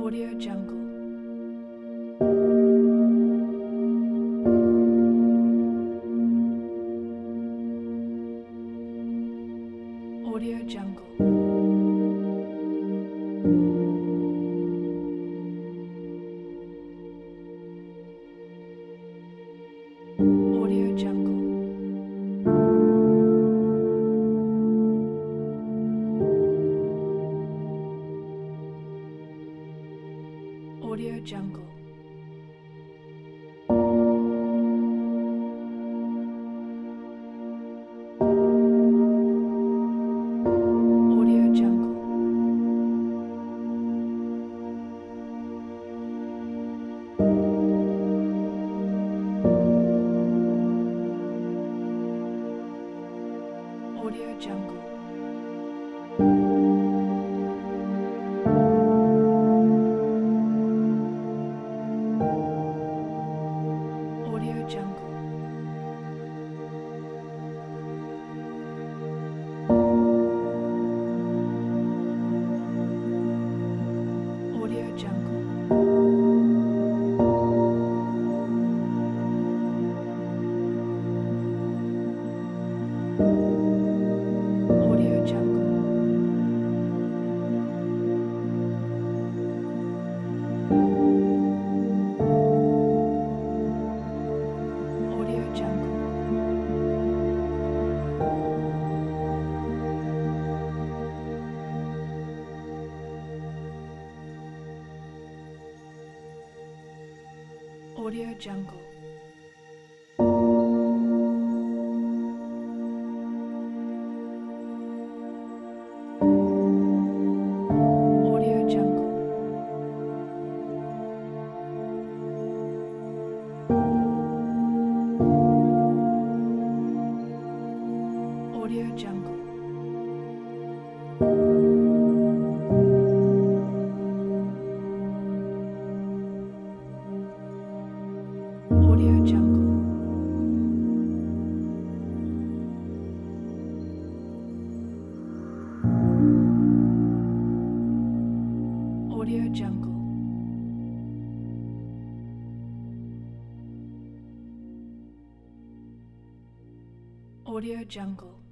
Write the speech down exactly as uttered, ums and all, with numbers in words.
Audio Jungle. Audio Jungle. Audio Jungle. Audio Jungle. Audio Jungle. Audio Jungle. Audio Jungle. Audio Jungle. Audio Jungle. Audio Jungle. Audio Jungle. Audio Jungle. Audio Jungle. Audio Jungle. Audio Jungle. Audio Jungle.